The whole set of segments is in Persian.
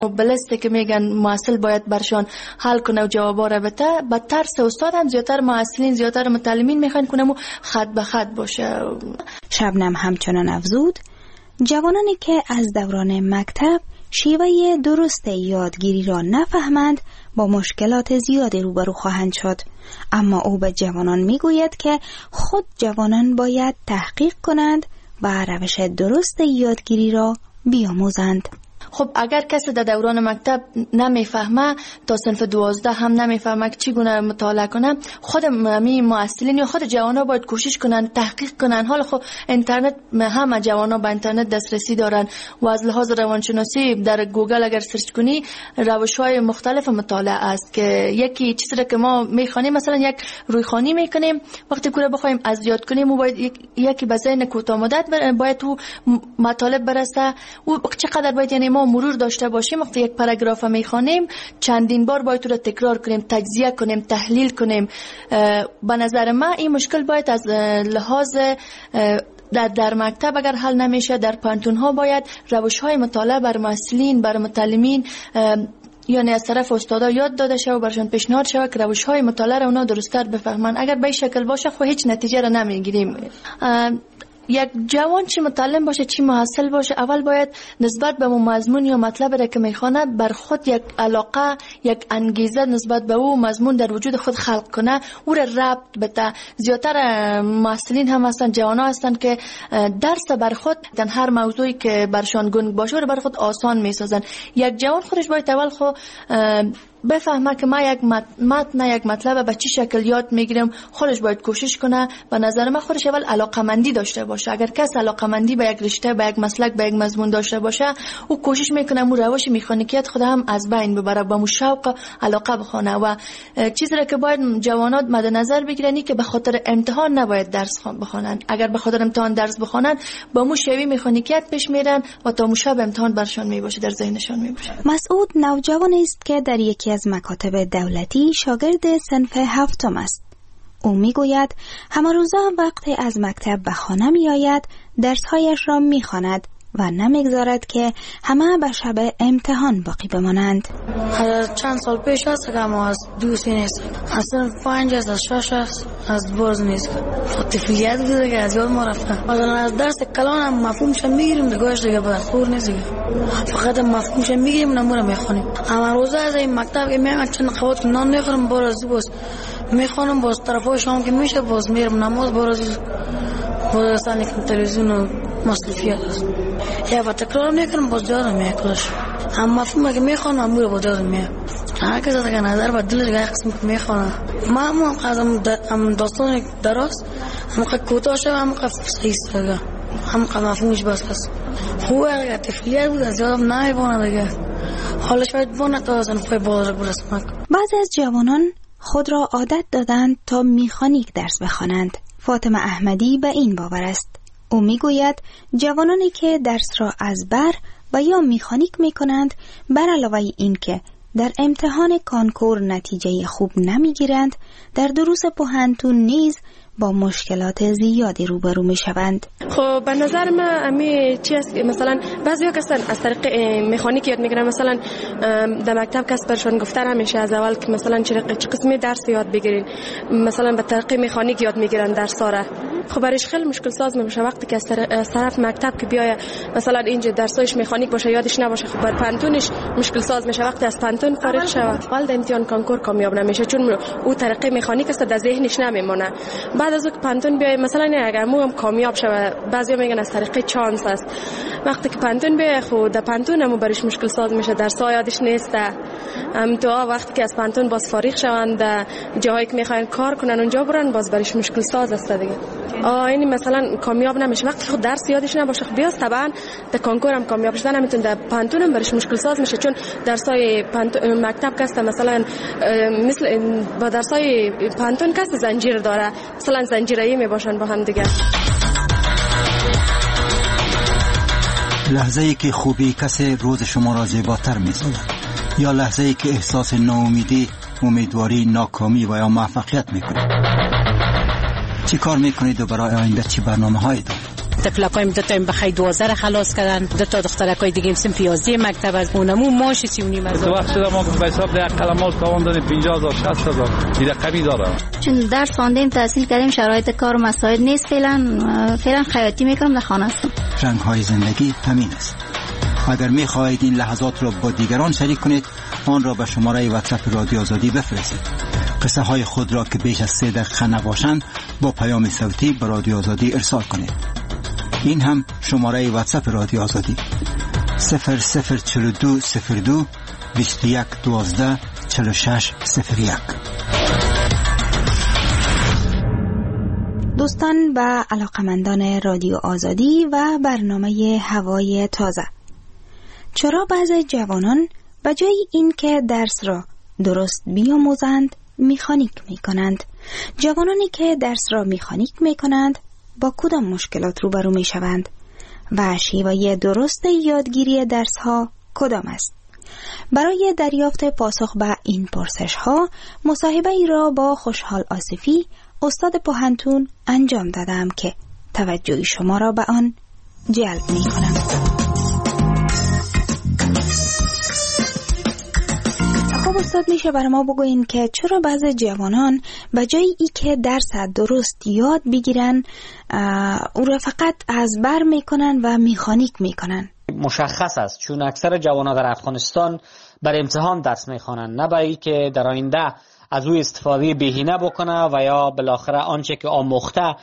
بلسته که میگن معسل باید برشان حل کنه و جوابا را بده، با ترس استاد هم زیادتر معسلین زیادتر متعلمین میخوان کنه و خط به خط باشه. شبنم همچنان افزود جوانانی که از دوران مکتب شیوه درست یادگیری را نفهمند با مشکلات زیادی روبرو خواهند شد، اما او به جوانان میگوید که خود جوانان باید تحقیق کنند و روش درست یادگیری را بیاموزند. خب اگر کسی در دوران مکتب نمیفهمه تا صنف 12 هم نمیفهمه که چگونه مطالعه کنه، خود معسلین یا خود جوانا باید کوشش کنن تحقیق کنن. حالا خب اینترنت، همه جوانا به اینترنت دسترسی دارن و از لحاظ روانشناسی در گوگل اگر سرچ کنی روش‌های مختلف مطالعه است که یکی چیزی را که ما میخوانیم، مثلا یک رویخوانی میکنیم، وقتی که بخوایم از یاد کنیم و باید یکی به ذهن کوتاه مدت باید تو مطالب برسه و چقدر باید، یعنی ما مرور داشته باشیم. وقتی یک پاراگراف میخوانیم چندین بار باید رو تکرار کنیم، تجزیه کنیم، تحلیل کنیم. به نظر من این مشکل باید از لحاظ در مکتب اگر حل نمیشه، در پانتون ها باید روش های مطالعه بر معسلین، بر متعلمین یعنی از طرف استادا یاد داده شود و برشان پیشنهاد شود که روش های مطالعه را اونا درست‌تر بفهمن. اگر به این شکل باشه خب هیچ نتیجه را نمیگیریم. یک جوان چی متعلم باشه چی محصل باشه، اول باید نسبت به مضمون یا مطلب را که میخونه بر خود یک علاقه، یک انگیزه نسبت به او مضمون در وجود خود خلق کنه، او را ربط بده. زیادتر محصلین هم هستن، جوانا هستن که درس بر خود هر موضوعی که برشان گنگ باشه رو بر خود آسان میسازن. یک جوان خودش باید اول خود بفهمه که ما یک متن یک مطلب به چه شکل یاد میگیرم، خودش باید کوشش کنه. به نظر من خودش اول علاقمندی داشته باشه. اگر کس علاقمندی به یک رشته، به یک مسلک، به یک مضمون داشته باشه، او کوشش میکنه مو روش مکانیکیت خود هم از بین ببره، با مو شوق علاقه بخونه. و چیزی را که باید جوانات مد نظر بگیرن که به خاطر امتحان نباید درس بخونن. اگر به خاطر امتحان درس بخونن با مو شوی مکانیکیت پیش میرن و تا مو شب امتحان برشان میباشه، در ذهنشان میباشه. مسعود نوجوانی است که در یکی از مکاتب دولتی شاگرد صنف 7 است. او میگوید همه روزا وقتی از مکتب به خانه می آید درسهایش را می خواند و نمیگذارد که همه به شب امتحان باقی بمانند. چند سال پیش است که ما از دوستی نیست، اصلا 5 از 6 از برز نیست، طفلیت بوده که از یاد ما رفته. مثلا از درس کلان هم مفهومش میگیریم دیگهش دیگه به خور نیست، فقط مفهومش میگیریم نمونه میخونیم. اما روزا از این مکتب که میام چند قوت نان میخورم باز میخونم، باز طرفای شام که میشه باز میرم نماز، باز سانی که تلویزیون و مصرفیات است یا با تکرار میکنم باز جادم میکنش. اما مفهوم که میخوانم امور با جادم میکنم. هر کسی که نظر با دلش یک قسم که میخوانم ما هم داستان درست هم که کوتاه شد هم که صحیح سگه هم که مفهومش بس هست. خوبه اگر طفلیت بود از یادم نمیبانه دیگه، حالش باید بانه تا از انفای بالا برسم. بعضی از جوانان خود را عادت دادند تا میخانیک درس بخوانند. فاطمه احمدی به این باور است. او میگوید جوانانی که درس را از بر و یا میخانیک میکنند، بر علاوه این که در امتحان کانکور نتیجه خوب نمیگیرند، در دروس پوهنتون نیز با مشکلات زیادی روبرو میشوند. خب به نظر من امی چی است که مثلا بعضیا کسان از طریق مکانیک یاد میگیرن، مثلا در مکتب کس برشون گفته نمیشه از اول که مثلا چه قسمی درس یاد بگیرین، مثلا به طریق مکانیک یاد میگیرن درس را. خب برایش خیلی مشکل ساز میشه وقتی که از طرف مکتب که بیای مثلا اینجا درسایش مکانیک باشه یادش نباشه، خب بر پانتونش مشکل ساز میشه. وقتی از پانتون فارغ شود اول امتحان کانکور کامیاب نمیشه، چون او طریق مکانیک است در ذهنش نمیمونه. بعد از اون پانتون بیای مثلا اگر مو هم کامیاب شود، بعضیا میگن از طریق چانس است. وقتی که پانتون بیای خود در پانتون هم برش مشکل ساز میشه، درس‌ها یادش نیست. تو وقتی که از پانتون باز فارغ شوند جایی که میخواین کار کنن اونجا برن، باز برش مشکل ساز است دیگه. این مثلا کامیاب نمیشه وقتی خود درس یادش نباشه. خب بیاست طبعا در کانکور هم کامیاب شدن نمیتونه، در پانتون هم برش مشکل ساز میشه، چون درسای مکتب کسته مثلا مثل با درسای پانتون کسته زنجیر داره، مثلا زنجیرایی میباشن با هم دیگه. لحظه‌ای که خوبی کسی روز شما را زیباتر می‌سازد، یا لحظه‌ای که احساس ناامیدی، امیدواری، ناکامی و یا موفقیت می‌کنید. چی کار می‌کنید و برای آینده چی برنامه‌هایی دارید؟ تفلکایم 2 تا بخای 12 خلاص کردن، 2 تا دخترکای دیگه صنف 11 مکتب از اونمو ماش 3.5 وقت شده ما به حساب در کلمات تاوان دادیم 50,000 60,000 دیگه کمی داره. چون درس خواندیم تحصیل کردیم شرایط کار و مساعد نیست، فعلا خیاطی میکنم در خانه هستم. رنگ‌های زندگی همین است. اگر می‌خواهید این لحظات را با دیگران شریک کنید، آن را به شماره واتساپ رادیو آزادی بفرستید. قصه های خود را که بیش از 3 دقیقه نباشند با پیام صوتی به رادیو آزادی ارسال کنید. این هم شماره واتساپ رادیو آزادی 004202 2112 4601. دوستان و علاقمندان رادیو آزادی و برنامه هوای تازه، چرا بعضی جوانان به جای این که درس را درست بیاموزند میخانیک میکنند؟ جوانانی که درس را میخانیک میکنند با کدام مشکلات روبرو میشوند و شیوه درست یادگیری درس ها کدام است؟ برای دریافت پاسخ به این پرسش ها مصاحبه ای را با خوشحال آصفی استاد پوهنتون انجام دادم که توجه شما را به آن جلب می کنم. خب استاد، میشه برای ما بگوین که چرا بعضی جوانان به جای ای که درس درست یاد بگیرن او را فقط از بر میکنن و میخانیک میکنن؟ مشخص است، چون اکثر جوانان در افغانستان بر امتحان درس میخوانند، نه برای که در آینده از او استفاده بهینه بکنه و یا بالاخره آنچه که آموخته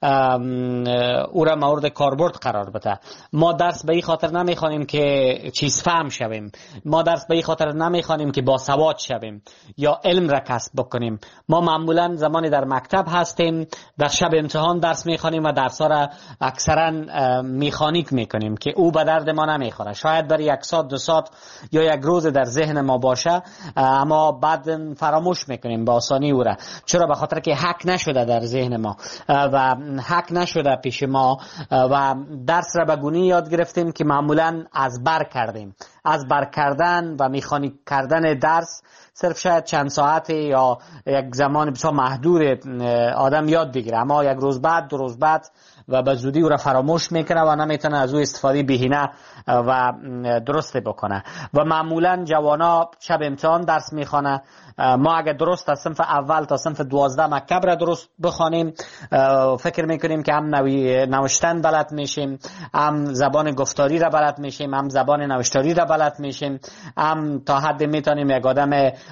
او را مورد کاربرد قرار بده. ما درس به این خاطر نمیخوانیم که چیز فهم شویم، ما درس به این خاطر نمیخوانیم که با سواد شویم یا علم را کسب بکنیم. ما معمولا زمانی در مکتب هستیم در شب امتحان درس میخوانیم و درس ها را اکثرا میخانیک میکنیم که او به درد ما نمیخوره. شاید برای 1 ساعت 2 ساعت یا 1 روز در ذهن ما باشه، اما بعد فراموش میکنیم با آسانی او را. چرا؟ به خاطر که حک نشده در ذهن ما و حک نشده پیش ما و درس را به گونه‌ای یاد گرفتیم که معمولا از بر کردیم. از بر کردن و میخانیک کردن درس صرف شاید چند ساعت یا یک زمان بسیار محدود آدم یاد بگیره، اما 1 روز بعد 2 روز بعد و به زودی او را فراموش میکنه و نمیتونه از او استفاده بهینه و درست بکنه. و معمولا جوانا شب امتحان درس میخوانه. ما اگر درست از صنف اول تا صنف 12 مکتب را درست بخوانیم، فکر میکنیم که هم نوشتن بلد میشیم، هم زبان گفتاری را بلد میشیم، هم زبان نوشتاری را بلد میشیم، هم تا حد میتونیم یک آدم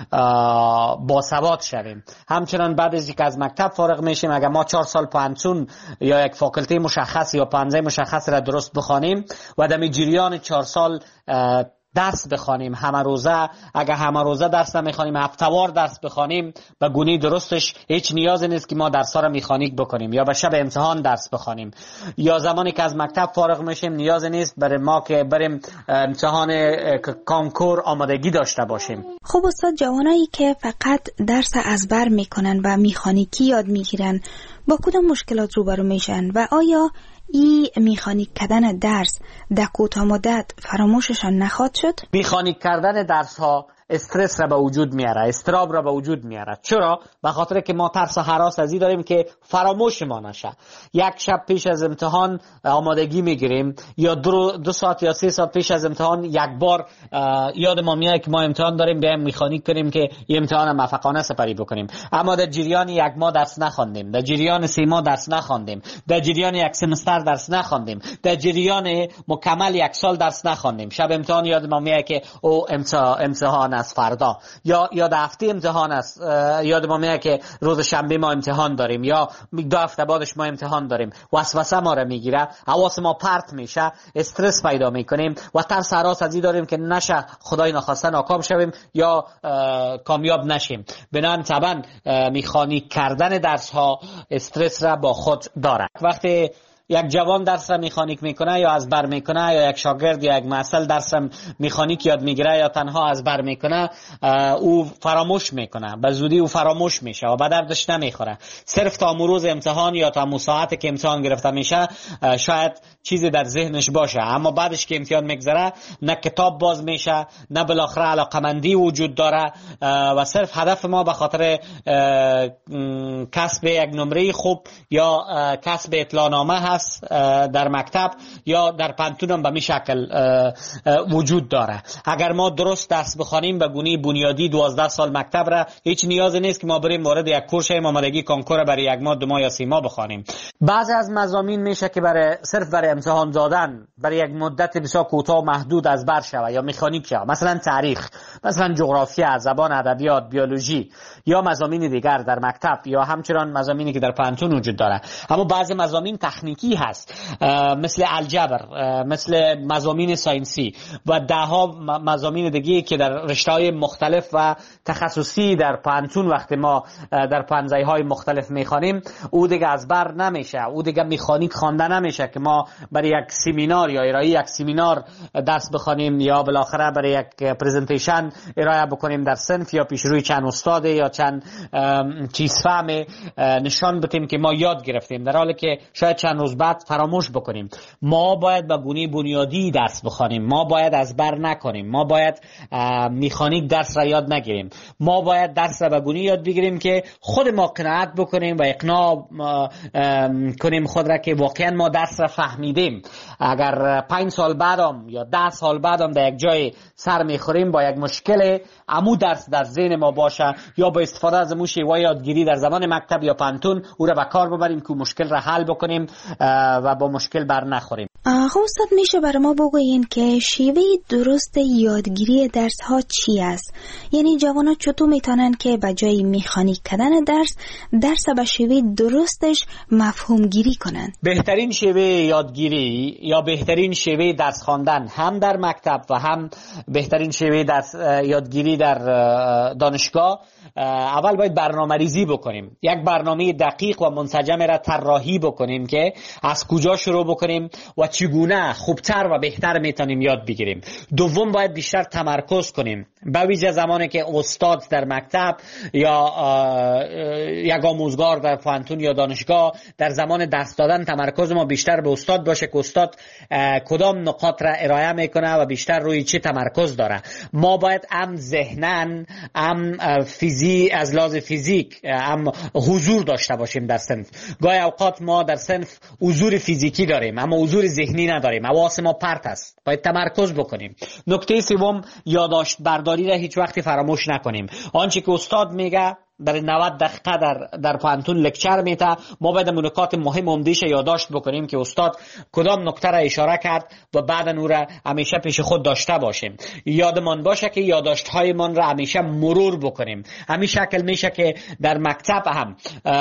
باسواد شویم. همچنان بعد از اینکه از مکتب فارغ میشیم، اگر ما 4 سال پانسون یا یک فاکولته مشخص یا پانزه مشخص را درست بخوانیم و در جریان 4 سال درس بخوانیم همه روزه، اگر همه روزه درس نمیخوانیم، هفته‌وار درس بخوانیم، به گونه درستش هیچ نیازی نیست که ما درس‌ها را میخانیک بکنیم یا به شب امتحان درس بخوانیم. یا زمانی که از مکتب فارغ میشیم نیازی نیست برای ما که بریم امتحان کنکور آمادگی داشته باشیم. خب استاد، جوانایی که فقط درس از بر میکنن و میخانیکی یاد میگیرن با کدام مشکلات روبرو میشن و آیا این میخانیک کردن درس در کوتاه مدت فراموششان نخواهد شد؟ میخانیک کردن درس ها استرس را به وجود میاره، استراب را به وجود میاره. چرا؟ به خاطر که ما ترس و هراس از این داریم که فراموش ما نشه. 1 شب پیش از امتحان آمادگی میگیریم یا 2 ساعت یا 3 ساعت پیش از امتحان یک بار یاد ما میاد که ما امتحان داریم، بیایم میخانیک کنیم که این امتحان موفقانه سپری بکنیم. اما در جریان 1 ماه درس نخواندیم، در جریان 3 ماه درس نخواندیم، در جریان 1 سمستر درس نخواندیم، در جریان مکمل 1 سال درس نخواندیم. شب امتحان یاد ما میاد که او امتحان از فردا یا هفته امتحان است، یاد ما میاد که روز شنبه ما امتحان داریم یا 2 هفته بعدش ما امتحان داریم. وسوسه ما را میگیره، حواس ما پرت میشه، استرس پیدا میکنیم و ترس هراس از این داریم که نشه خدای نخواسته ناکام شویم یا کامیاب نشیم. بنابراین طبعا میخانیک کردن درس ها استرس را با خود داره. وقتی یک جوان درس را میخانیک میکنه یا از بر میکنه، یا یک شاگرد یا یک محصل درس را میخانیک یاد میگیره یا تنها از بر میکنه، او فراموش میکنه، به زودی او فراموش میشه و به دردش نمیخوره. صرف تا روز امتحان یا تا ساعتی که امتحان گرفته میشه شاید چیزی در ذهنش باشه، اما بعدش که امتحان میگذره نه کتاب باز میشه، نه بالاخره علاقمندی وجود داره و صرف هدف ما به خاطر کسب یک نمره خوب یا کسب اطلاع نامه هست در مکتب یا در پانتون هم به می شکل وجود داره. اگر ما درست درس بخوانیم به گونه بنیادی 12 سال مکتب را هیچ نیاز نیست که ما بریم وارد یک کورس آمادگی کنکور برای 1 ماه 2 ماه یا 3 ماه بخوانیم. بعضی از مضامین میشه که صرف برای امتحان دادن برای یک مدت بسیار کوتاه و محدود از بر شود یا مکانیک شود، مثلا تاریخ، مثلا جغرافیا، زبان، ادبیات، بیولوژی یا مضامین دیگر در مکتب یا همچنان مضامینی که در پانتون وجود داره. اما بعضی مضامین تکنیکی هست، مثل الجبر، مثل مضامین ساینسی و دهها مضامین دیگه که در رشته‌های مختلف و تخصصی در پانتون وقتی ما در پانزه‌های مختلف میخوانیم او دیگه از بر نمیشه، او دیگه مکانیک خوانده نمیشه که ما برای یک سمینار یا ارائه یک سمینار درس بخوانیم یا بالاخره برای یک پرزنتیشن ارائه بکنیم در صنف یا پیش روی چند استاد یا چند چیز فهم نشان بدیم که ما یاد گرفتیم، در حالی که شاید چند روز بعد فراموش بکنیم. ما باید به گونه بنیادی درس بخوانیم، ما باید از بر نکنیم، ما باید مکانیک درس را یاد نگیریم، ما باید درس را به گونه یاد بگیریم که خود ما قناعت بکنیم و اقناع کنیم خود را که واقعا ما درس را فهمیدیم. اگر 5 سال بعدم یا 10 سال بعدم در یک جای سر میخوریم با یک مشکل، عمو درس در ذهن ما باشه یا با استفاده از امو شیوه یادگیری در زمان مکتب یا پانتون او را به کار ببریم که مشکل را حل بکنیم و با مشکل بر نخوریم. خب استاد میشه برای ما بگوین که شیوه درست یادگیری درس ها چی است؟ یعنی جوانا چطور میتونن که به جای مکانیک کردن درس به شیوه درستش مفهوم گیری کنن؟ بهترین شیوه یادگیری یا بهترین شیوه درس خواندن هم در مکتب و هم بهترین شیوه درس یادگیری در دانشگاه، اول باید برنامه‌ریزی بکنیم، یک برنامه دقیق و منسجم را طراحی بکنیم که از کجا شروع بکنیم و چگونه خوبتر و بهتر میتونیم یاد بگیریم. دوم باید بیشتر تمرکز کنیم، به ویژه زمانی که استاد در مکتب یا یک آموزگار در پانتون یا دانشگاه در زمان درس دادن تمرکز ما بیشتر به استاد باشه که استاد کدام نقاط را ارائه میکنه و بیشتر روی چه تمرکز داره. ما باید هم ذهناً هم از لحاظ فیزیک هم حضور داشته باشیم در صنف. گاهی اوقات ما در صنف حضور فیزیکی داریم اما حضور ذهنی نداریم، حواس ما پرت است، باید تمرکز بکنیم. نکته سوم، یادداشت برداری را هیچ وقت فراموش نکنیم. آنچه که استاد میگه برای 90 دقیقه در پانتون لکچر میته، ما باید نکات مهم عمده‌اش یادداشت بکنیم که استاد کدام نکته را اشاره کرد و بعد اون را همیشه پیش خود داشته باشیم. یادمان باشه که یادداشت هایمان را همیشه مرور بکنیم. همین شکل میشه که در مکتب هم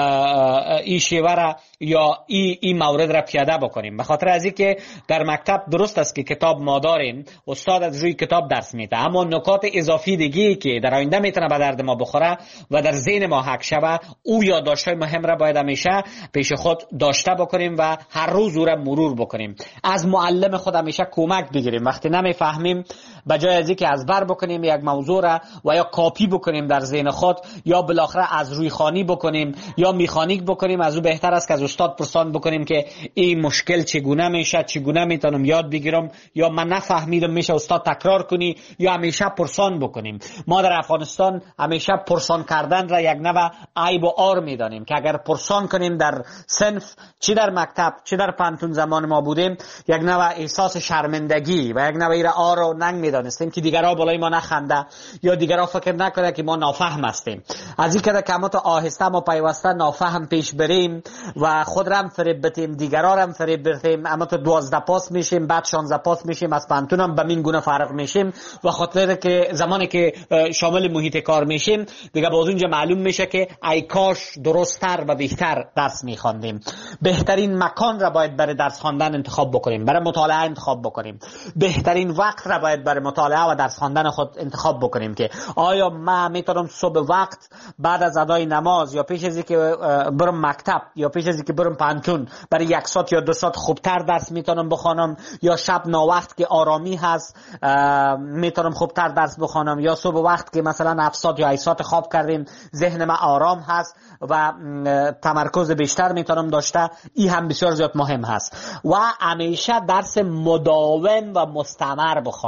این شیوه را یا این مورد را پیاده بکنیم. به خاطر از اینکه در مکتب درست است که کتاب ما داریم، استاد از روی کتاب درس میده، اما نکات اضافی دیگه که در آینده میتونه به درد ما بخوره و در ذهن ما حک شوه، او یادداشت‌های مهم را باید همیشه پیش خود داشته بکنیم و هر روز او را مرور بکنیم. از معلم خود همیشه کمک بگیریم. وقتی نمیفهمیم به جای از اینکه از بر بکنیم یک موضوع را و یا کاپی بکنیم در ذهن خود یا بالاخره از روی خوانی بکنیم یا مکانیک بکنیم، از او بهتر است که از استاد پرسان بکنیم که این مشکل چگونه میشه، چگونه میتونم یاد بگیرم، یا من نفهمیدم میشه استاد تکرار کنی، یا همیشه پرسان بکنیم. ما در افغانستان همیشه پرسان کردن را یک نوع عیب و عار میدانیم که اگر پرسان کنیم در صنف، چی در مکتب چی در پانتون زمان ما بودیم، یک نوع احساس شرمندگی و یک نوع ایره عار و ننگ میدانستیم که دیگرها بالای ما نخنده یا دیگرها فکر نکنه که ما نافهم هستیم. از این که ما تو آهسته ما پیوسته نافهم پیش بریم و خود را هم فریب بدیم، دیگرها را هم فریب بدیم، اما تو 12 پاس میشیم، بعد 16 پاس میشیم، از پانتون هم به این گونه فرق میشیم و خاطر که زمانی که شامل محیط کار میشیم دیگه باز اونجا معلوم میشه که ای کاش درست‌تر و بهتر درس میخواندیم. بهترین مکان را باید برای درس خواندن انتخاب بکنیم، برای مطالعه انتخاب بکنیم. بهترین وقت را باید برای مطالعه و درس خواندن خود انتخاب بکنیم که آیا من میتونم صبح وقت بعد از ادای نماز یا پیش از اینکه برم مکتب یا پیش از اینکه برم پانتون برای 1 ساعت یا 2 ساعت خوبتر درس میتونم بخوانم، یا شب ناوقت که آرامی هست میتونم خوبتر درس بخوانم، یا صبح وقت که مثلا 7 ساعت یا 8 ساعت خواب کردیم ذهن من آرام هست و تمرکز بیشتر میتونم داشته. این هم بسیار زیاد مهم هست. و همیشه درس مداوم و مستمر بخوانیم.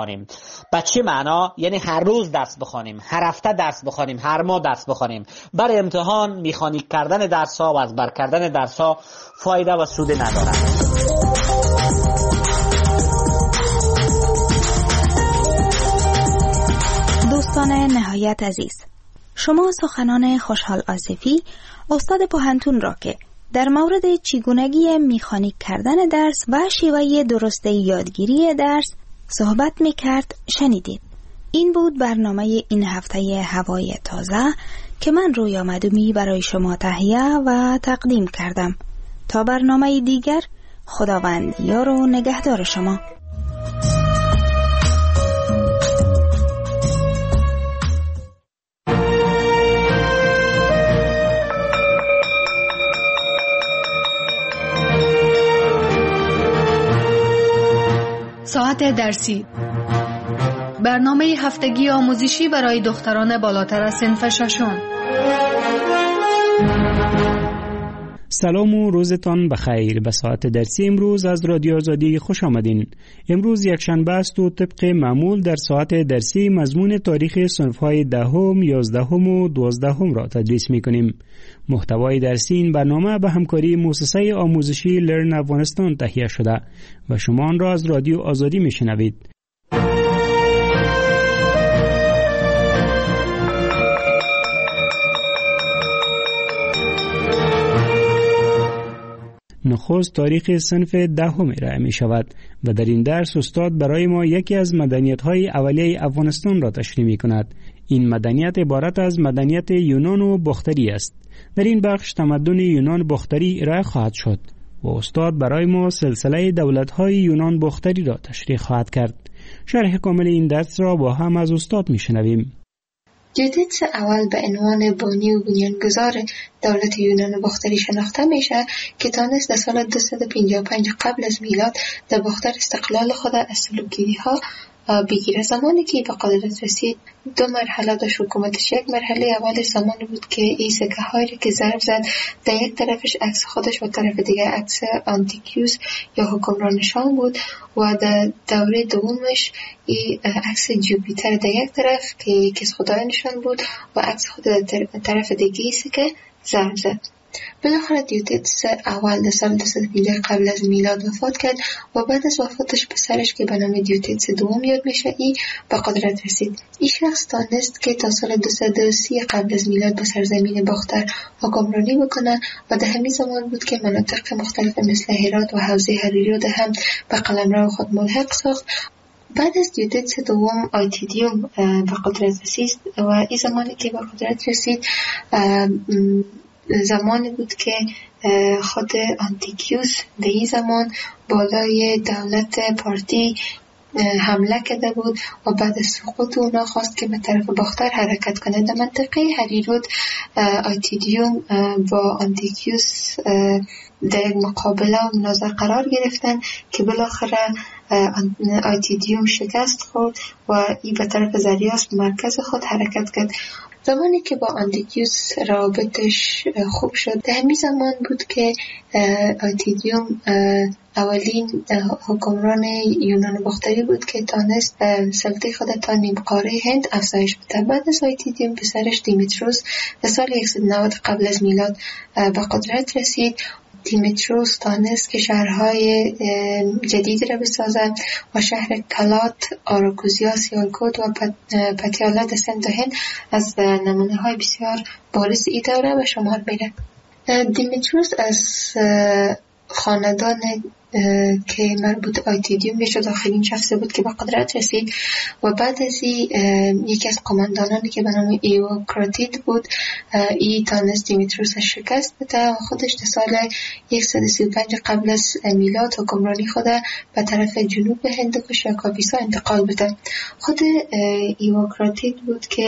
به چه معنا؟ یعنی هر روز درس بخوانیم، هر هفته درس بخوانیم، هر ماه درس بخوانیم. برای امتحان میخانیک کردن درس ها و از بر کردن درس ها فایده و سود ندارد. دوستان نهایت عزیز، شما سخنان خوشحال آصفی استاد پوهنتون را که در مورد چگونگی مکانیک کردن درس و شیوه درست یادگیری درس صحبت میکرد شنیدید. این بود برنامه این هفته هوای تازه که من رویا مدومی برای شما تهیه و تقدیم کردم. تا برنامه دیگر، خداوند یار و نگهدار شما. ساعت درسی، برنامه هفتگی آموزشی برای دختران بالاتر از صنف ششم. سلام و روزتان بخیر. به ساعت درسی امروز از رادیو آزادی خوش آمدین. امروز یک شنبه است و طبق معمول در ساعت درسی مضمون تاریخ صنف‌های 10، 11 و 12 را تدریس می‌کنیم. محتوای درسی این برنامه به همکاری مؤسسه آموزشی لرن افغانستان تهیه شده و شما آن را از رادیو آزادی می‌شنوید. نخست تاریخ صنف 10 ارائه می شود و در این درس استاد برای ما یکی از مدنیت‌های اولیه افغانستان را تشریح می کند. این مدنیت عبارت از مدنیت یونان و باختری است. در این بخش تمدن یونان باختری ارائه خواهد شد و استاد برای ما سلسله دولت‌های یونان باختری را تشریح خواهد کرد. شرح کامل این درس را با هم از استاد می شنویم. دیوتیدس اول به عنوان بانی و بنیانگذار دولت یونان باختری شناخته میشه که تانست در سال 255 قبل از میلاد در باختر استقلال خود از سلوکی‌ها بگیره. زمانی که به قدرت رسید 2 مرحله داشت حکومتش. یک مرحله اول زمانی بود که این سکه هایی که ضرب زد در یک طرفش عکس خودش و طرف دیگه عکس آنتیکیوس یا حکمران شام بود و در دوره دومش این عکس جوپیتر در یک طرف که یکی از خدایانشان بود و عکس خود در طرف دیگه سکه ضرب زد. بالاخره دیوتیدس اول در سال 250 قبل از میلاد وفات کرد و بعد از وفاتش پسرش که به نام دیوتیدس دوم یاد میشه ای به قدرت رسید. این شخص تانست که تا سال 230 قبل از میلاد به سرزمین باختر حکمرانی بکنه و در همین زمان بود که مناطق مختلف مثل هرات و حوزه حریری رو هم به قلمرو خود ملحق ساخت. بعد از دیوتیدس دوم آیتیدیوم به قدرت رسید و این زمانی که به قدرت رسید زمانی بود که خود آنتیکیوس در این زمان بالای دولت پارتی حمله کرده بود و بعد از سقوط اونا خواست که به طرف باختر حرکت کنه. در منطقه هریرود آیتیدیوم با آنتیکیوس در یک مقابله و مناظره قرار گرفتن که بالاخره آیتیدیوم شکست خورد و این به طرف زریاس مرکز خود حرکت کرد. زمانی که با آنتیکیوس رابطش خوب شد در همین زمان بود که آیتیدیوم اولین حکمران یونان باختری بود که تانست سلطه خود تا نیم قاره هند افزایش بده. بعد از آیتیدیوم پسرش دیمیتروس در سال 190 قبل از میلاد به قدرت رسید. دیمیتروس تانست که شهرهای جدید را بسازد و شهر کلات، آراکوزیا، سیالکوت و پتیالا در سند هند از نمونه های بسیار بارز این دوره به شمار میره. دیمیتروس از خاندان که مربوط آیتیدیوم میشد آخرین شخصی بود که به قدرت رسید و بعد از یکی از قماندانانی که به نام ایوکراتید بود ای تانست دیمیتروس شکست بده و خودش در سال 135 قبل از میلاد حکمرانی خود به طرف جنوب هندوکش یا کاپیسا انتقال بده. خود ایوکراتید بود که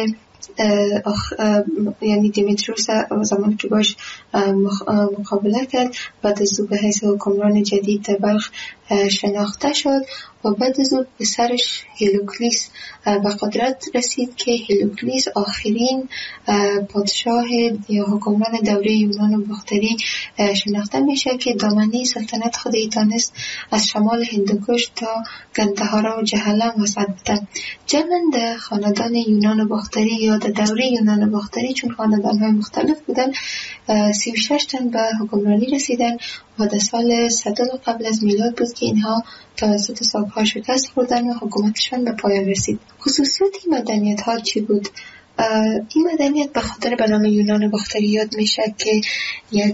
یعنی دیمیتروس زمانی که باش مقابله کرد بعد از او به حیث حکمران جدید در بلخ شناخته شد و بعد از او پسرش هیلوکلیس به قدرت رسید که هیلوکلیس آخرین پادشاه یا حکمران دوره یونان باختری شناخته میشه که دامنه سلطنت خودی تانست از شمال هندوکش تا گندهارا و جهلم وسط بودن. جمعاً در خاندان یونان باختری یا در دوره یونان باختری چون خاندان‌های مختلف بودن 36 تن به حکمرانی رسیدن و در سال 100 قبل از میلاد بود که اینها توسط ساک‌ها شکست خوردن و حکومتشان به پایان رسید. خصوصیت این مدنیت ها چی بود؟ این مدنیت به خاطر به نام یونان باختری یاد میشه که یک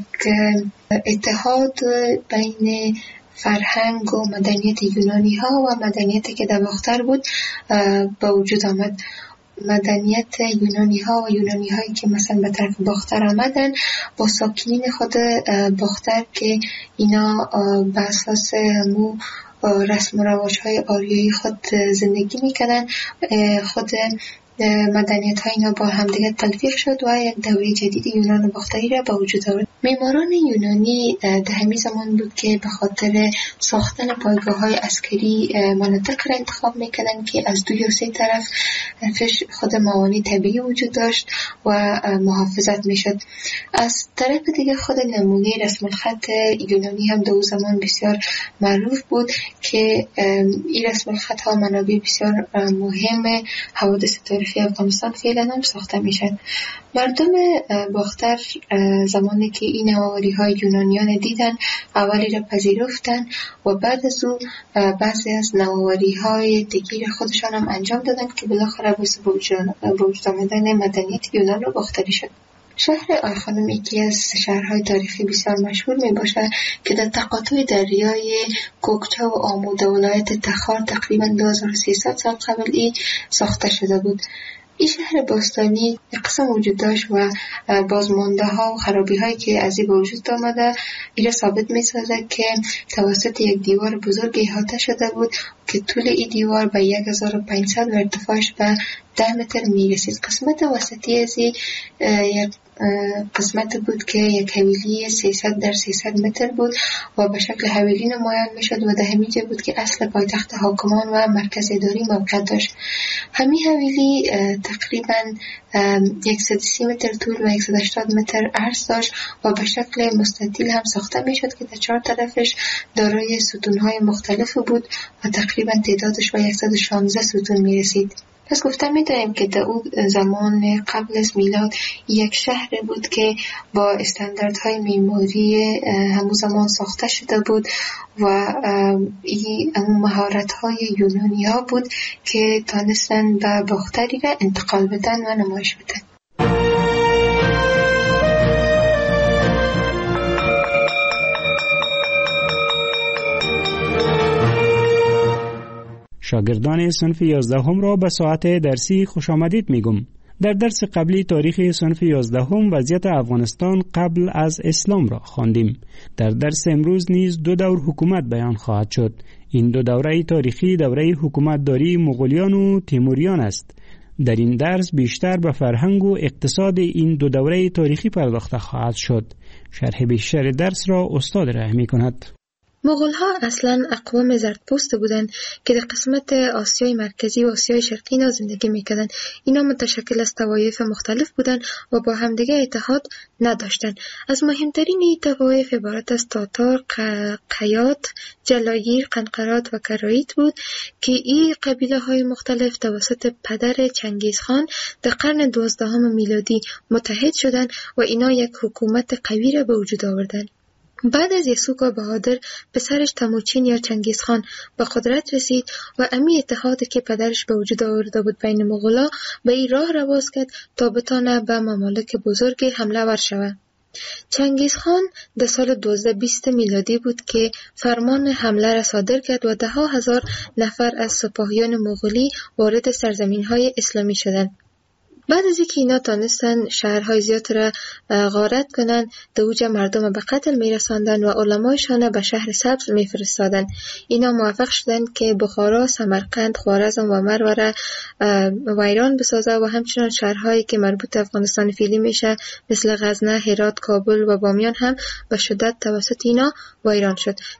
اتحاد بین فرهنگ و مدنیت یونانی ها و مدنیتی که در باختر بود به وجود آمد. مدنیت یونانی ها و یونانی هایی که مثلا به طرف باختر آمدن با ساکنین خود باختر که اینا به اساس همون رسم و رواج های آریایی خود زندگی میکنن، خود مدنیت ها اینا با همدیگه تلفیق شد و یک دوره جدید یونان باختری را به وجود آورد. معماران یونانی در همین زمان بود که به خاطر ساختن پایگاه های عسکری مناطق را انتخاب میکنن که از دو یا سه طرف خود موانع طبیعی وجود داشت و محافظت میشد. از طرف دیگه خود نمونه رسم الخط یونانی هم در زمان بسیار معروف بود که این رسم الخط ها منابع بسیار مهم حوادث تاریخی افغانستان فعلا هم ساخته میشن. مردم باختر زمانی که این نوآوری های یونانیان دیدن اولی را پذیرفتن و بعد از اون بعضی از نوآوری های دیگر خودشان هم انجام دادن که بالاخره باعث به وجود آمدن مدنیت یونان رو باختری شد. شهر آیخانم یکی از شهرهای تاریخی بسیار مشهور می باشه که در تقاطع دریای کوکچه و آموده ولایت تخار تقریبا 2300 سال قبل ای ساخته شده بود. این شهر باستانی قسم وجود داشت و بازمانده ها و خرابی هایی که از این وجود آمده این را ثابت می سازد که توسط یک دیوار بزرگ احاطه شده بود که طول این دیوار به 1500 و ارتفاعش به 10 متر می رسید. قسمت وسطی از یک قسمت بود که یک حویلی 300 در 300 متر بود و به شکل حویلی نمایان می شد و در همین جا بود که اصل پایتخت حاکمان و مرکز اداری موقعیت داشت. همین حویلی تقریبا 130 متر طول و 180 متر عرض داشت و به شکل مستطیل هم ساخته می شد که در 4 طرفش دارای ستونهای مختلف بود و تقریبا تعدادش به 116 ستون می رسید. پس گفتم می‌دانیم که در اون زمان قبل از میلاد یک شهر بود که با استانداردهای معماری همون زمان ساخته شده بود و این مهارت‌های یونانی‌ها بود که تانستن به باختری را انتقال بدن و نمایش بدن. شاگردان صنف 11 را به ساعت درسی خوش آمدید میگم. در درس قبلی تاریخ صنف 11 وضعیت افغانستان قبل از اسلام را خواندیم. در درس امروز نیز 2 دور حکومت بیان خواهد شد. این 2 دوره تاریخی دوره حکومتداری مغولیان و تیموریان است. در این درس بیشتر به فرهنگ و اقتصاد این 2 دوره تاریخی پرداخته خواهد شد. شرح بیشتر درس را استاد ارائه می‌کند. مغول‌ها اصلاً اقوام زردپوست بودند که در قسمت آسیای مرکزی و آسیای شرقی زندگی می‌کردند. اینا متشکل از طوایف مختلف بودند و با همدیگه اتحاد نداشتند. از مهمترین این طوایف عبارت از تاتار، قیات، جلاگیر، قنقرات و کراییت بود که این قبیله‌های مختلف توسط پدر چنگیزخان در قرن 12 میلادی متحد شدند و اینا یک حکومت قوی را به وجود آوردند. بعد از یسوع بهادر پسرش تموچین یا چنگیزخان به قدرت رسید و امی اتحادی که پدرش به وجود آورده بود بین مغولا به این راه رواز کرد تا بتانه به ممالک بزرگ حمله ور شود. چنگیزخان در سال 1220 میلادی بود که فرمان حمله را صادر کرد و 10,000 نفر از سپاهیان مغولی وارد سرزمین‌های اسلامی شدند. بعد از اینکه اینا تانستن شهرهای زیاد را غارت کنن، دوجه مردم به قتل میرساندن و علمایشان به شهر سبز میفرستادن. اینا موفق شدن که بخارا، سمرقند، خوارزم و مرو را ویران بسازه و همچنان شهرهایی که مربوط افغانستان فعلی میشه مثل غزنه، هرات، کابل و بامیان هم به شدت توسط اینا ویران شد.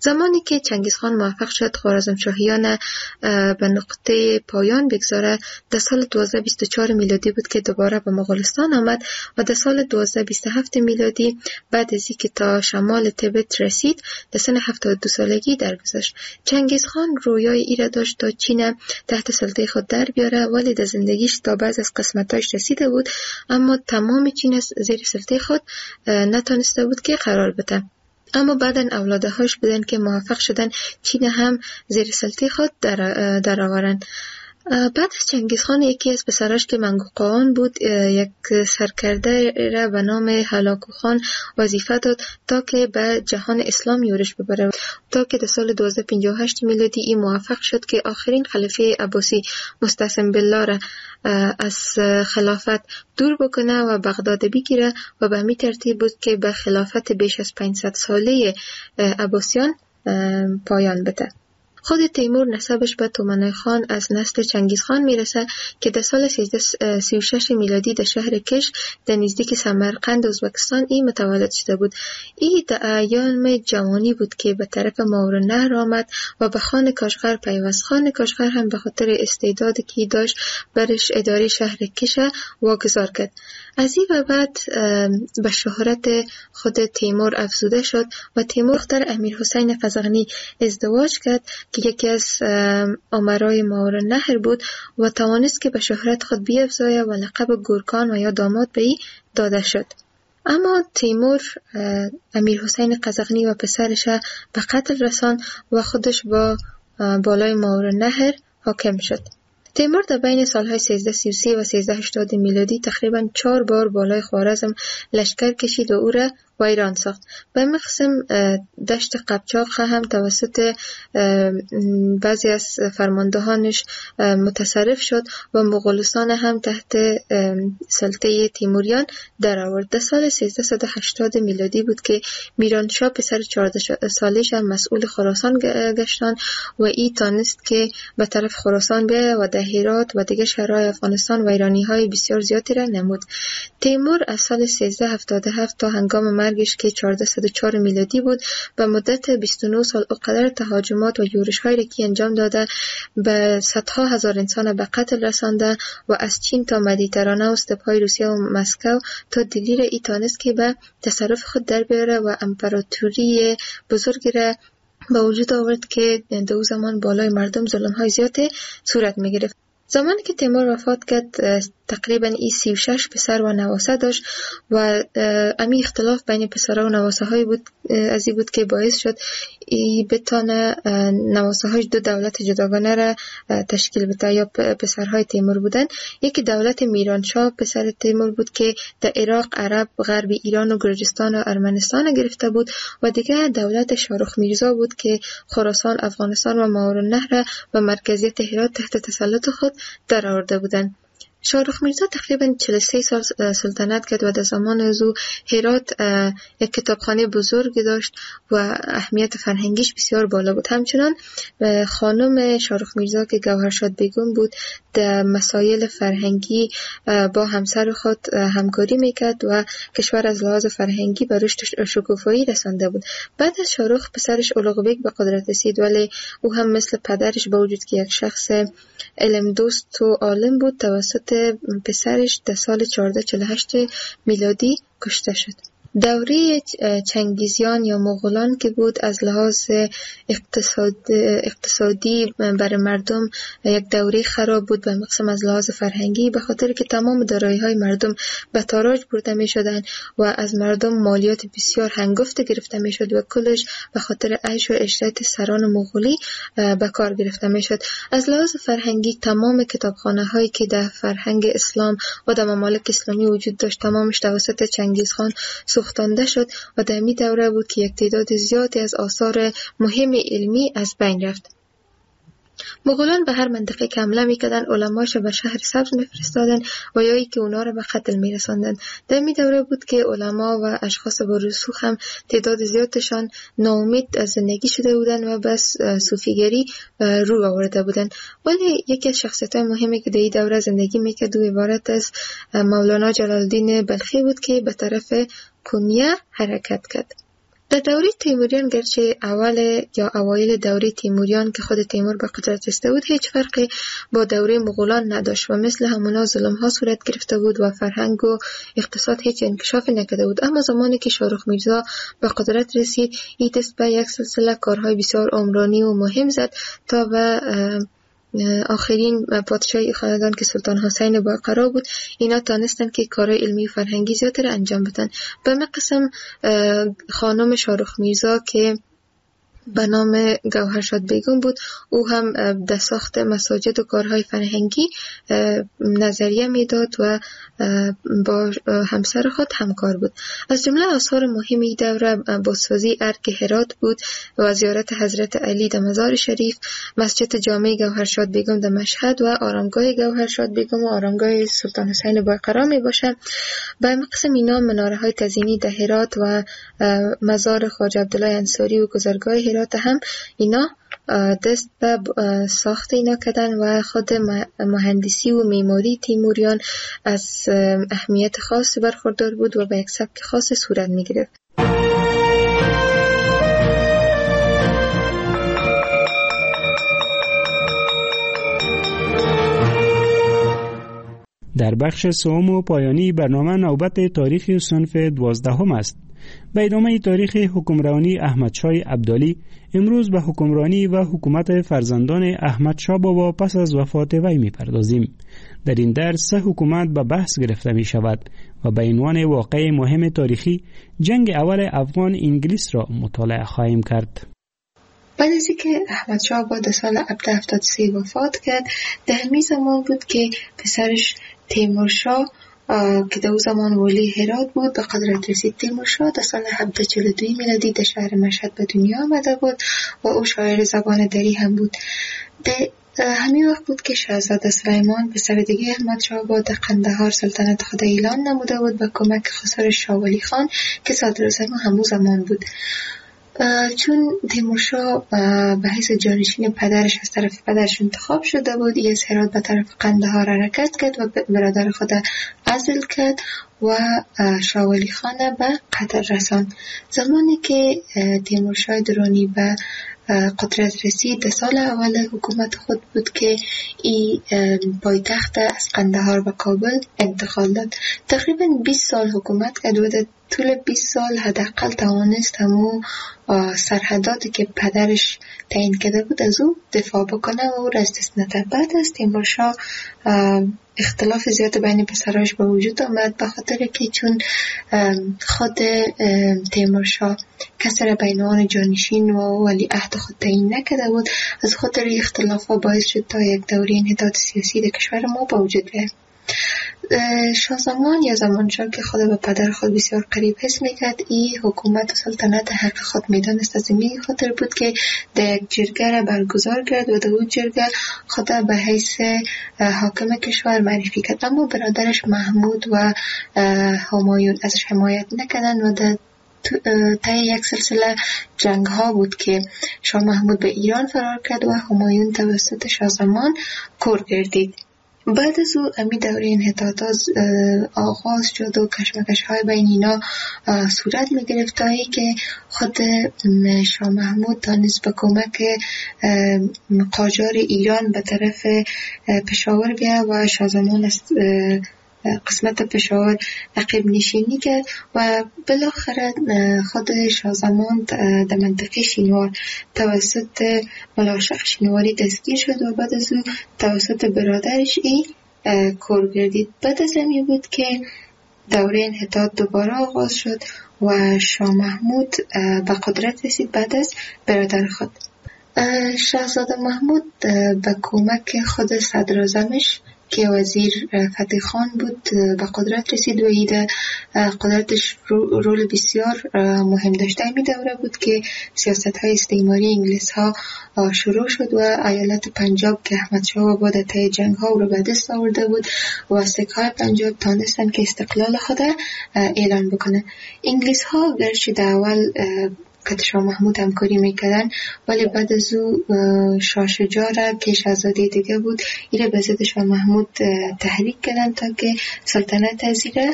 زمانی که چنگیزخان موفق شد خوارزمشاهیان به نقطه پایان بگذاره، در سال 1224 میلادی بود که دوباره به مغولستان آمد و در سال 1227 میلادی بعد از اینکه تا شمال تبت رسید در سن 72 سالگی درگذشت. چنگیزخان رویای ای را داشت تا چین تحت سلطه خود در بیاره، ولی در زندگیش تا بعض از قسمتاش رسیده بود، اما تمام چین زیر سلطه خود نتونسته بود که قرار بده. اما بعداً اولادهاش بودن که موفق شدن چین هم زیر سلطه خود در آورن. بعد از چنگیزخان یکی از پسراش که منگوقان بود یک سرکرده را به نام هلاکو خان وظیفه داد تا که به جهان اسلام یورش ببره، تا که در سال 1258 میلادی این موفق شد که آخرین خلیفه عباسی مستعصم بالله را از خلافت دور بکنه و بغداد بگیره و به می ترتیب بود که به خلافت بیش از 500 ساله عباسیان پایان بده. خود تیمور نسبش به تومنای خان از نسل چنگیزخان میرسه که در سال 1336 میلادی در شهر کش در نزدیک سمرقند ازبکستان ای متولد شده بود. ای در ایام جوانی بود که به طرف ماورالنهر آمد و به خان کاشغر پیوست. خان کاشغر هم به خاطر استعدادی که داشت برش اداره شهر کش واگذار کرد. از این و بعد به شهرت خود تیمور افزوده شد و تیمور دختر امیر حسین قزغنی ازدواج کرد که یکی از امرای ماورالنهر بود و توانست که به شهرت خود بیفزاید و لقب گورکان و یا داماد به ای داده شد. اما تیمور امیر حسین قزغنی و پسرش به قتل رساند و خودش با بالای ماورالنهر حاکم شد. تیمور در بین سالهای 1333 و 1380 میلادی تقریباً 4 بار بالای خوارزم لشکر کشید و او را ویران ساخت. به مقسم دشت قبچاق هم توسط بعضی از فرماندهانش متصرف شد و مغولستان هم تحت سلطه تیموریان در آورد. در سال 1380 میلادی بود که میرانشاه پسر 14 سالش هم مسئول خراسان گشتان و ای تانست که به طرف خراسان بیاید و در هرات و دیگر شهرهای افغانستان ویرانی‌های بسیار زیادی را نمود. تیمور از سال 1377 تا هنگام مرگش که 1404 میلادی بود به مدت 29 سال اقدر تهاجمات و یورش‌هایی را که انجام داده به صدها هزار انسان به قتل رسانده و از چین تا مدیترانه و استپ‌های روسیه و مسکو تا دلی را ایتانست که به تصرف خود در بیاره و امپراتوری بزرگی را به وجود آورد که در اون زمان بالای مردم ظلم‌های زیاد صورت می‌گرفت. زمانی که تیمور وفات کرد تقریبا ای 36 پسر و نواسه داشت و امی اختلاف بین پسرها و نواسه های بود از این بود که باعث شد ای بتانه نواسه های دو دولت جداگانه را تشکیل بده. یا پسرهای تیمور بودن، یکی دولت میرانشاه پسر تیمور بود که در عراق، عرب، غرب ایران و گرجستان و ارمنستان گرفته بود و دیگر دولت شاروخ میرزا بود که خراسان، افغانستان و ماورالنهر و مرکزیت هرات تحت تسلط خود در آورده بودند. شاروخ میرزا تقریبا 43 سال سلطنت کرد و در زمان از او هرات یک کتابخانه بزرگ داشت و اهمیت فرهنگیش بسیار بالا بود. همچنان خانم شاروخ میرزا که گوهرشاد بیگم بود در مسائل فرهنگی با همسر خود همکاری میکرد و کشور از لحاظ فرهنگی به رشد شکوفایی رسانده بود. بعد از شاروخ پسرش اولغ بیگ به قدرت رسید، ولی او هم مثل پدرش با وجود که یک شخص علم دوست و عالم بود توسط پسرش در سال 1448 میلادی کشته شد. دوره چنگیزیان یا مغولان که بود از لحاظ اقتصادی برای مردم یک دوره خراب بود، به مقسم از لحاظ فرهنگی به خاطر که تمام دارایی‌های مردم به تاراج برده می‌شدند و از مردم مالیات بسیار هنگفت گرفته می‌شد و کلش به خاطر عیش و عشرت سران مغولی به کار گرفته می‌شد. از لحاظ فرهنگی تمام کتابخانه‌هایی که در فرهنگ اسلام و در ممالک اسلامی وجود داشت تمامش توسط چنگیزخان سوختانده شد و در می دوره بود که یک تعداد زیادی از آثار مهم علمی از بین رفت. مغولان به هر منطقه که حمله میکردن علماش به شهر سبز میفرستادن و یا ای که اونا رو به قتل میرساندن. در می دوره بود که علما و اشخاص با رسوخ هم تعداد زیادشان ناامید از زندگی شده بودن و بس صوفیگری رو آورده بودن. ولی یکی از شخصیت‌های مهمی که در این دوره زندگی میکرد و عبارت از مولانا جلال الدین بلخی بود که به طرف کنیه حرکت کرد. در دوره تیموریان گرچه اوایل دوره تیموریان که خود تیمور به قدرت رسیده بود هیچ فرقی با دوره مغولان نداشت و مثل همونا ظلم ها صورت گرفته بود و فرهنگ و اقتصاد هیچ انکشافی نکرده بود. اما زمانی که شاهرخ میرزا به قدرت رسید این دست به یک سلسله کارهای بسیار عمرانی و مهم زد تا به آخرین پادشاهی خاندان که سلطان حسین باقرا بود اینا تانستن که کارهای علمی و فرهنگی زیادتر انجام بدن. به قسم خانم شاهرخ میرزا که به نام گوهرشاد بیگم بود او هم در ساخت مساجد و کارهای فرهنگی نظریه میداد و با همسر خود همکار بود. از جمله آثار مهمی دوره بازسازی ارگ هرات بود و زیارت حضرت علی در مزار شریف، مسجد جامع گوهرشاد بیگم در مشهد و آرامگاه گوهرشاد بیگم و آرامگاه سلطان حسین باقرا می باشه. به قسم اینا مناره های تزئینی در هرات و مزار خواجه عبدالله انصاری و گذرگاه هرات هم اینا دست به ساخت اینا کردن و خود مهندسی و معماری تیموریان از اهمیت خاص برخوردار بود و به یک سبک خاص صورت می گرفت. در بخش سوم و پایانی برنامه نوبت تاریخ صنف 12 است. به ادامه تاریخ حکمرانی احمدشاه ابدالی امروز به حکمرانی و حکومت فرزندان احمدشاه بابا پس از وفات وی می‌پردازیم. در این درس 3 حکومت به بحث گرفته می شود و به عنوان واقعه مهم تاریخی جنگ اول افغان انگلیس را مطالعه خواهیم کرد. بعد از اینکه احمدشاه بابا در سال 1773 وفات کرد در همین زمان بود که پسرش تیمورشاه که در زمان ولی هرات بود به قدرت رسید. تیمورشاه در سال 1742 میلادی در شهر مشهد به دنیا آمده بود و او شاعر زبان دری هم بود. همین وقت بود که شاهزاده سلیمان پسر دیگه احمدشاه بابا در قندهار سلطنت خود اعلان نموده بود به کمک خسر شاه ولی خان که صدراعظم همون زمان بود. چون تیمورشاه به حیث جانشین پدرش از طرف پدرش انتخاب شده بود از هرات به طرف قندهار حرکت کرد و برادر خود عزل کرد و شاه ولی خان به قطر رساند. زمانی که تیمورشاه درانی به قدرت رسید در سال اول حکومت خود بود که این پایتخت از قندهار به کابل انتقال داد. تقریبا 20 سال حکومت کرد و در طول 20 سال حداقل توانست همون سرحداتی که پدرش تعیین کرده بود از او دفاع بکنه و او را از دست نداد. بعد از تیمورشاه اختلاف زیاد بین پسرایش به وجود آمد به خاطر که چون خود تیمورشاه کسی را بین آن جانشین و ولی عهد خود تعیین نکرده بود. از خاطر اختلاف ها باعث شد تا یک دوره انحطاط سیاسی در کشور ما به وجود بیاید. شاهزمان یا زمانشاه که خود به پدر خود بسیار قریب حس میکرد این حکومت و سلطنت حق خود میدانست. از این خاطر بود که در یک جرگه را برگزار کرد و در اون جرگه خود به حیث حاکم کشور معرفی کرد. اما برادرش محمود و همایون ازش حمایت نکردن و در طی یک سلسله جنگ ها بود که شاه محمود به ایران فرار کرد و همایون توسط شاهزمان کور گردید. بعد از او امی دوره انحطاطات آغاز شد و کشمکش های بین اینا صورت می گرفت تا ای که خود شاه محمود تانست به کمک قاجار ایران به طرف پشاور بیا و شاهزمان است قسمت پشاور عقب نشینی کرد و بالاخره خود شاهزمان در منطقه شینوار توسط ملاشق شینواری دستگیر شد و بعد از او توسط برادرش کور گردید. بعد از این بود که دوره انحطاط دوباره آغاز شد و شاه محمود به قدرت رسید بعد از برادر خود. شاهزاده محمود به کمک خود صدراعظمش که وزیر فتح خان بود به قدرت رسید و ایده قدرتش رول بسیار مهم داشته. این دوره بود که سیاست های استعماری انگلیس ها شروع شد و ایالت پنجاب که احمدشاه بابا در طی جنگ ها رو به دست آورده بود و سکهای پنجاب تانستن که استقلال خود اعلان بکنه. انگلیس ها گرچه در اول که شاه محمود همکاری میکردن ولی بعد از او شاه شجاع را که شاهزاده دیگه بود ایره به ضد شاه محمود تحریک کردن تا که سلطنت از ایره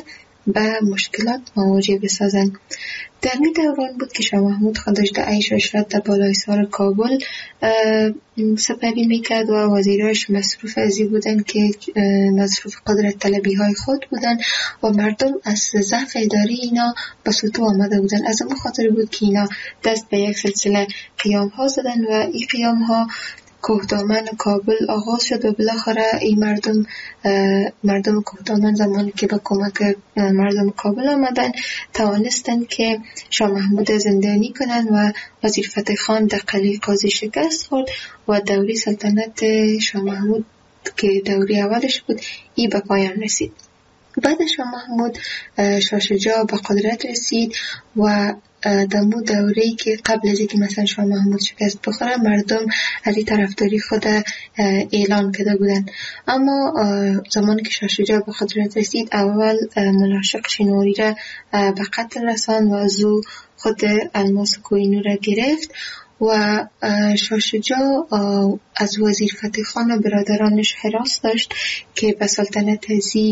به مشکلات مواجه بسازند. در این دوران بود که شاه محمود خودش در عیش و عشرت در بالای سر کابل سپری میکرد و وزیراش مصروف ازی بودن که مصروف قدرت طلبی های خود بودن و مردم از ضعف اداری اینا به سطوح آمده بودن. از اون خاطر بود که اینا دست به یک سلسله قیام ها زدن و این قیام ها کوهدامن کابل آغاز شد و بالاخره این مردم کوهدامن زمانی که به کمک مردم کابل آمدن توانستن که شاه محمود زندانی کنن و وزیر فتح خان در قلعه قاضی شکست خورد و دوره سلطنت شاه محمود که دوره اولش بود ای به پایان رسید. بعد شاه محمود شاه شجاع به قدرت رسید و دمو دوره‌ای که قبل از اینکه مثلا شاه محمود شکست بخوره مردم از طرفداری خود اعلان کرده بودن. اما زمانی که شاه شجاع به قدرت رسید اول ملاشق شینواری را به قتل رساند و از او خود الماس کوهینور را گرفت و شاه شجاع از وزیر فتح خان و برادرانش حراس داشت که به سلطنت ازی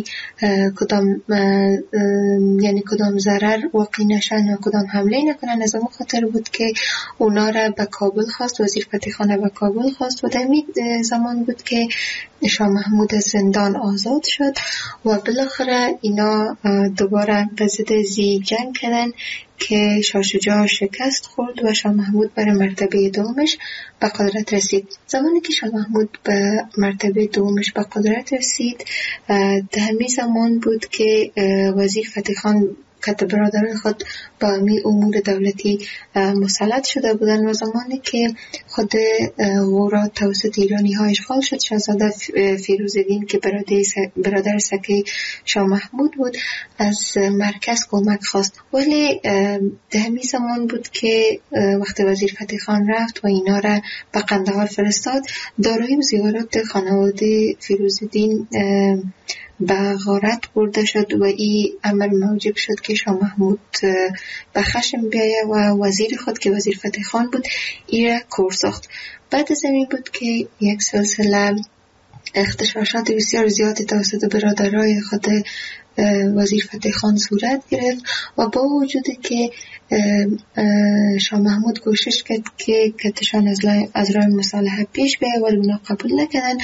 کدام ضرر واقع نشن و کدام حمله نکنن. از اون خاطر بود که اونا را به کابل خواست، وزیر فتح خان به کابل خواست و در این زمان بود که شاه محمود از زندان آزاد شد و بالاخره اینا دوباره به ضد ازی جنگ کردن که شاه شجاع شکست خورد و شاه محمود بر مرتبه دومش به قدرت رسید. زمانی که شاه محمود به مرتبه دومش به قدرت رسید در همین زمان بود که وزیر فتح خان که برادران خود با امی امور دولتی مسلط شده بودن و زمانی که خود غورات توسط ایرانی ها اشغال شد شاهزاده فیروزالدین که برادر سکه شاه محمود بود از مرکز کمک خواست، ولی در همین زمان بود که وقت وزیر فتح خان رفت و اینا را به قندهار فرستاد دارایی و زیورات خانواده فیروزالدین به غارت برده شد و این امر موجب شد که شاه محمود به خشم بیایه و وزیر خود که وزیر فتح خان بود ای را کور ساخت. بعد از این بود که یک سلسله اختشاشات بسیار زیاد توسط برادرای خود وزیر فتح خان صورت گرفت و با وجودی که شاه محمود کوشش کرد که کتشان از راه مصالحه پیش بیاید ولی اونا قبول نکردن.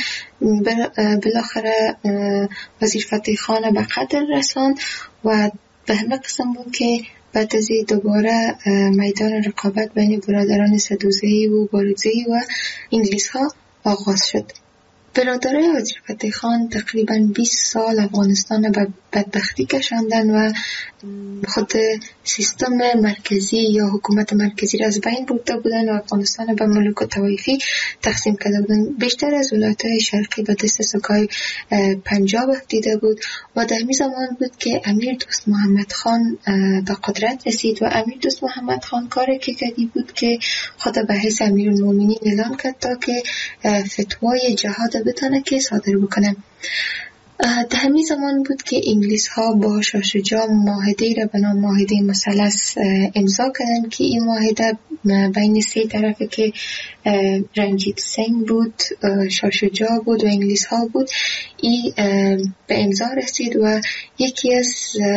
بالاخره وزیر فتح خان به قتل رساند و به همه قسم بود که بعد از دوباره میدان رقابت بین برادران سدوزهی و بارودزهی و انگلیس ها آغاز شد. برادرای وزیر فتح خان تقریباً 20 سال افغانستان به بدبختی کشاندن و خود سیستم مرکزی یا حکومت مرکزی را از بین برده بودن و افغانستان به ملوک و طوایفی تقسیم کرده بودن. بیشتر از ولایت‌های شرقی به دست سکای پنجاب افتیده بود و در همین زمان بود که امیر دوست محمد خان به قدرت رسید و امیر دوست محمد خان کاری که کردی بود که خود به حیث امیرالمومنین اعلان کرد تا که فتوای جهاد بتونه که صادر بکنه. در همین زمان بود که انگلیس ها با شاه شجاع معاهده را به نام معاهده مثلث امضا کردند که این معاهده بین سه طرفه که رنجیت سنگ بود، شاه شجاع بود و انگلیس ها بود این به امضا رسید و یکی از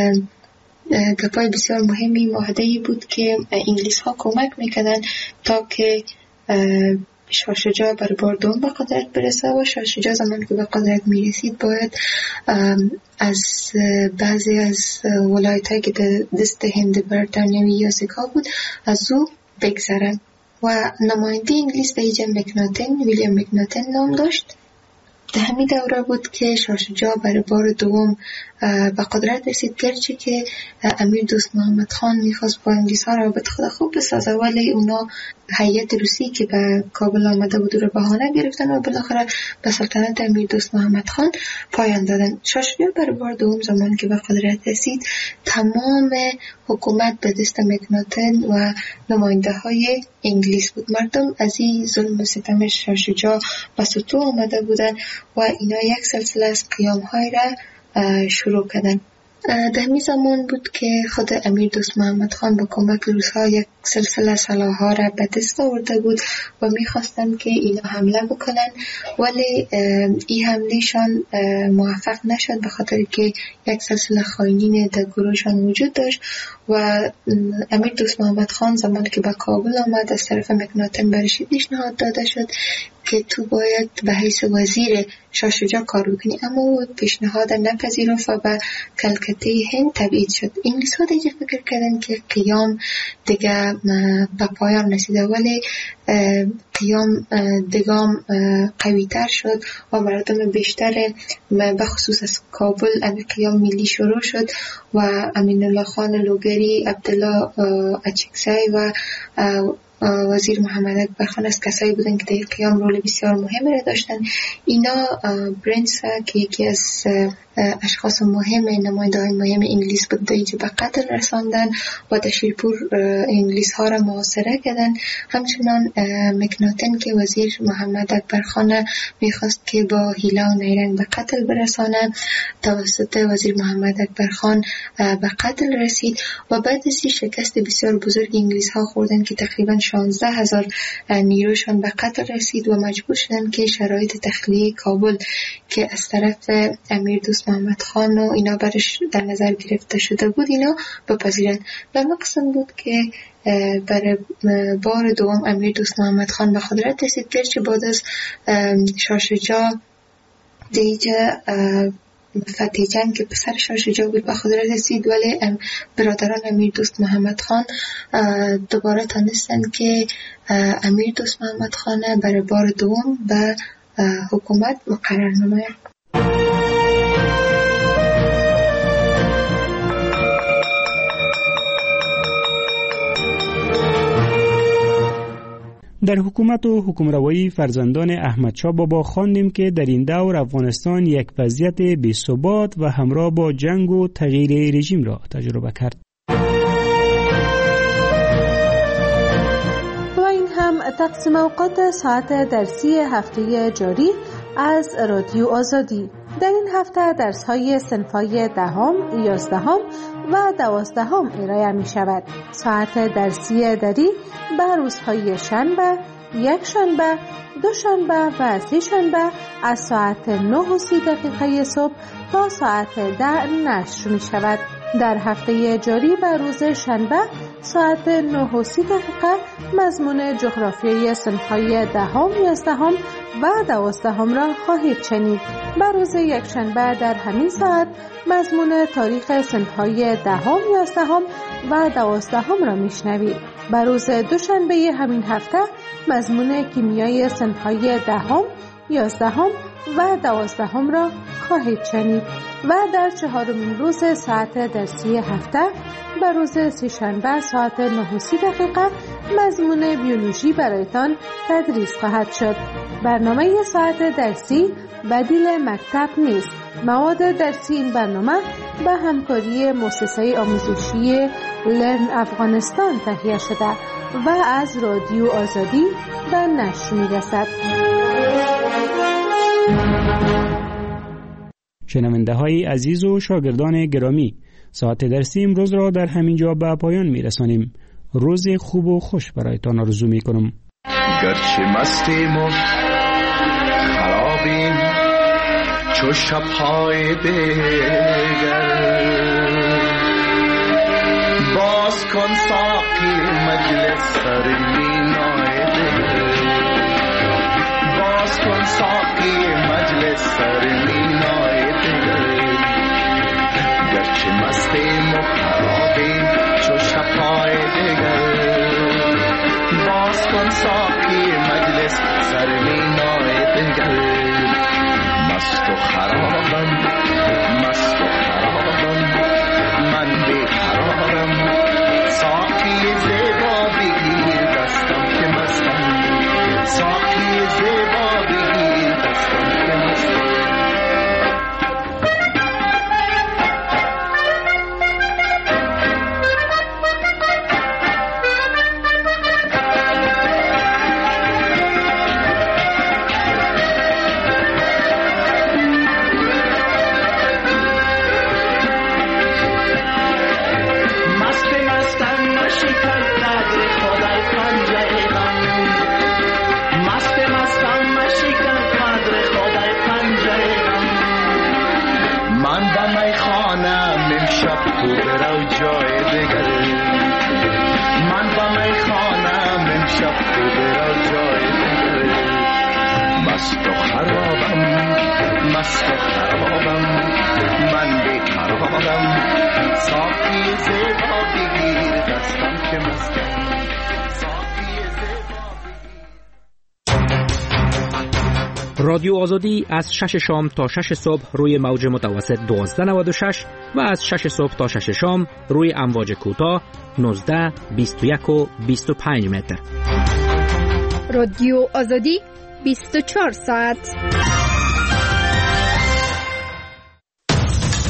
گپای بسیار مهمی معاهده بود که انگلیس ها کمک میکردن تا که شاه شجاع بر بار دوم به قدرت برسه و شاه شجاع زمانی که به قدرت میرسید باید از بعضی از ولایت‌هایی که دست هند بریتانیایی یا سکا بود از او بگذره و نماینده انگلیس به ایجا ویلیام مکناتن نام داشت. در همین دوره بود که شاه شجاع بر بار دوم به قدرت رسید، گرچه که امیر دوست محمد خان میخواست با انگلیس ها رابط خود خوب بسازه ولی اونا هیئت روسی که به کابل آمده بود رو بهانه گرفتن و بالاخره به سلطنت امیر دوست محمد خان پایان دادن. شاه شجاع بر بار دوم زمان که به قدرت رسید تمام حکومت به دست مکناتن و نماینده های انگلیس بود. مردم از این ظلم و ستم شاه شجاع به سطوح آمده بودن و اینا یک سلسله از قیام های را شروع کردن. در همین زمان بود که خود امیر دوست محمد خان با کمک روس‌ها یک سلسله سلاح‌ها را به دست آورده بود و می‌خواستند که اینا حمله بکنن، ولی این حملهشان موفق نشد به خاطر که یک سلسله خائنین در گروهشان وجود داشت و امیر دوست محمد خان زمانی که به کابل آمد از طرف مکناتن برش پیشنهاد داده شد که تو باید به حیث وزیر شاه شجاع کار بکنی، اما او پیشنهاد نپذیرفت و به کلکته هند تبعید شد. انگلیس‌ها دیگه فکر کردن که قیام دیگه به پایان رسیده، ولی قیام دیگام قوی تر شد و مردم بیشتر به خصوص از کابل قیام ملی شروع شد و امین الله خان لوگری، عبدالله اچکزی و وزیر محمد اکبر خان از کسایی بودن که در قیام رول بسیار مهمی را داشتن. اینا برنس که یکی از اشخاص مهم، نماینده‌های مهم انگلیس بود، دیگه به قتل رساندن و در شیرپور انگلیس ها را محاصره کردن. همچنان مکناتن که وزیر محمد اکبر خان میخواست که با حیله و نیرنگ به قتل برسانه، توسط وزیر محمد اکبر خان به قتل رسید و بعد از شکست بسیار بزرگ انگلیس ها خوردن که تقریبا 16,000 نیروشان به قتل رسید و مجبور شدن که شرایط تخلیه کابل که از طرف امیر دوست محمد خان و اینا برش در نظر گرفته شده بود اینا بپذیرن. و مقصد بود که برای بار دوم امیر دوست محمد خان به قدرت رسید، گرچه بعد از شاه شجاع دیگه فتح جنگ که پسر شاه شجاع بود به قدرت رسید، ولی برادران امیر دوست محمد خان دوباره تانستن که امیر دوست محمد خان برای بار دوم به حکومت مقرر نماید. در حکومت و حکمروایی فرزندان احمد شاه بابا خواندیم که در این دور افغانستان یک وضعیت بی‌ثبات و همراه با جنگ و تغییر رژیم را تجربه کرد. و این هم تقسیم اوقات ساعت درسی هفته جاری از رادیو آزادی. در این هفته درس‌های صنف‌های 10ام، 11ام و 12ام ارائه می‌شود. ساعت درسی دری به روزهای شنبه، یک شنبه، دو شنبه و سه شنبه از ساعت 9:30 صبح تا ساعت 10 نشر می‌شود. در هفته جاری به روز شنبه ساعت 9:30 مضمون جغرافیای صنف‌های 10ام، 11ام و 12ام را خواهید شنید. به روز یک شنبه در همین ساعت مضمون تاریخ صنف‌های 10ام، 11ام و 12ام را میشنوید. به روز دوشنبه همین هفته مضمون کیمیای صنف‌های 10ام، 11ام و 12ام را خواهید شنید. و در چهارمین روز ساعت درسی هفته به روز سه‌شنبه ساعت 9:30 مضمون بیولوژی برایتان تدریس خواهد شد. برنامه ساعت درسی بدیل مکتب نیست. مواد درسی این برنامه به همکاری مؤسسه آموزشی لرن افغانستان تهیه شده و از رادیو آزادی به نشر می‌رسد. شنونده های عزیز و شاگردان گرامی، ساعت درسی امروز را در همین جا به پایان می‌رسانیم. روز خوب و خوش برایتان آرزو می‌کنم. گرچه مستیم و خرابیم چو شب‌های دیگر، باز کن ساقی مجلس سر مینای دگر، باز کن ساقی مجلس سر مینای دگر. گرچه مستیم و خرابیم چو شب‌های دیگر، باز کن ساقی مجلس سر مینای دگر. مست و خرابم، مست و خرابم، من بی قرارم، ساقی زیبا بگیر دستم که مستم، ساقی زیبا بگیر دستم که مستم. میخانم امشب تو برو جای دیگر من با میخانم امشب تو برو جای دیگر مست و خرابم من بیقرارم ساقی زیبا بگیر دستم که مستم رادیو آزادی از 6 شام تا 6 صبح روی موج متوسط 1296 و از 6 صبح تا 6 شام روی امواج کوتاه 19 21 و 25 متر. رادیو آزادی 24 ساعت.